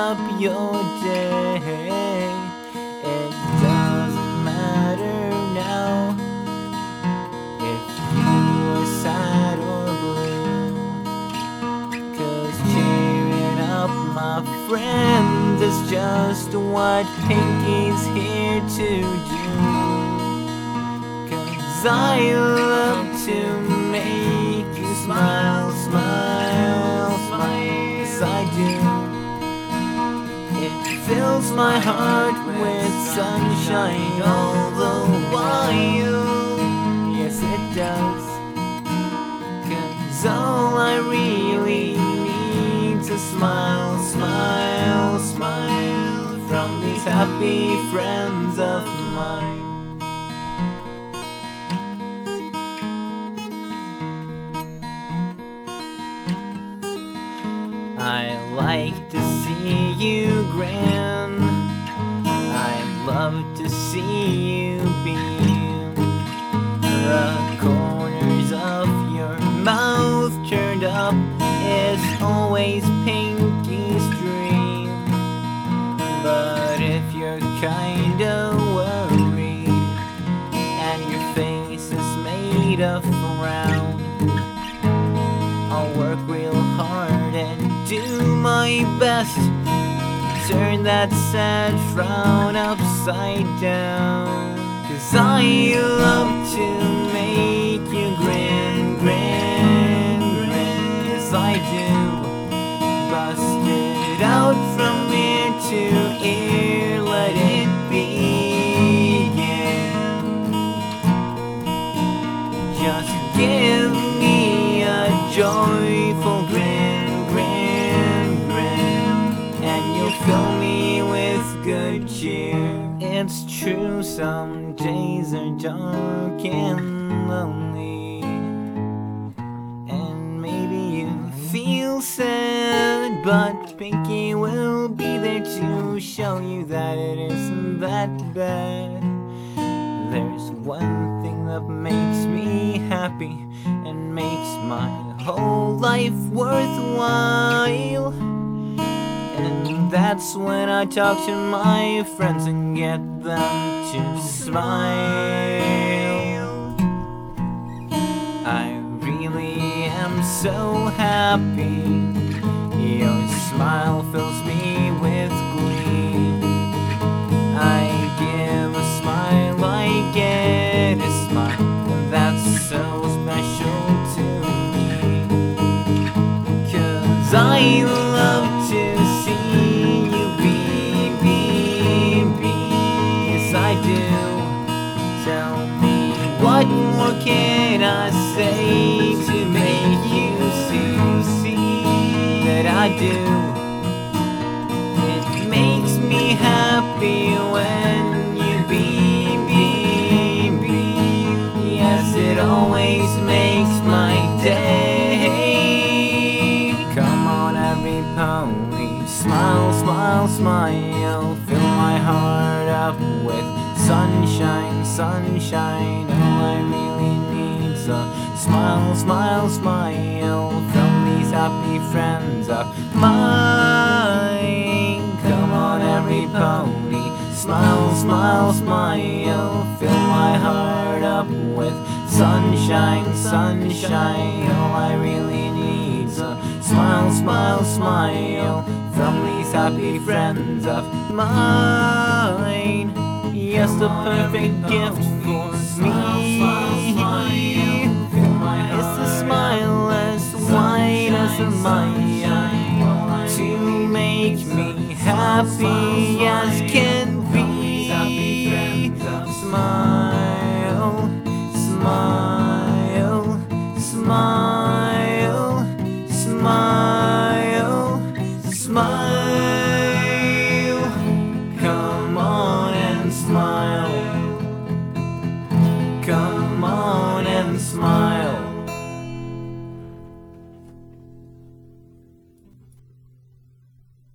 up your day. It doesn't matter now if you are sad or blue, 'cause cheering up my friends is just what Pinky's here to do. 'Cause I love to make you smile, smile, smile. Yes, I do. It fills my heart with sunshine all the while. Yes, it does. 'Cause all I really need to smile, smile, smile from these happy friends of mine. I like to see you grin. I love to see you beam. The corners of your mouth turned up is always Pinky's dream. But if you're kinda worried and your face is made of frown, I'll work real hard and do my best, turn that sad frown upside down. 'Cause I love to make you grin, grin, grin. Yes, I do. Bust it out from ear to ear, let it begin. Just give me a joyful grin, grin, grin, and you'll fill me with good cheer. It's true, some days are dark and lonely, and maybe you feel sad, but Pinky will be there to show you that it isn't that bad. There's one thing that makes me happy and makes my whole life worthwhile, and that's when I talk to my friends and get them to smile. I really am so happy. Your smile fills me with glee. I give a smile, I get a smile, and that's so special to me. 'Cause I love to see you be. Yes, I do. Tell me, what more can I say to make you see that I do? It makes me happy when you be. Yes, it always makes my day. Come on, every pony, smile, smile, smile. Fill my heart up with sunshine, sunshine. All I really need's a smile, smile, smile from these happy friends of mine. Come on, every pony, smile, smile, smile. Fill my heart up with sunshine, sunshine. All I really need's a smile, smile, smile from these happy friends of mine. Yes, the perfect gift for me. It's a smile as white as a mile to make me happy as can be. Smile, smile, smile, smile, smile. Come on and smile. Come on and smile.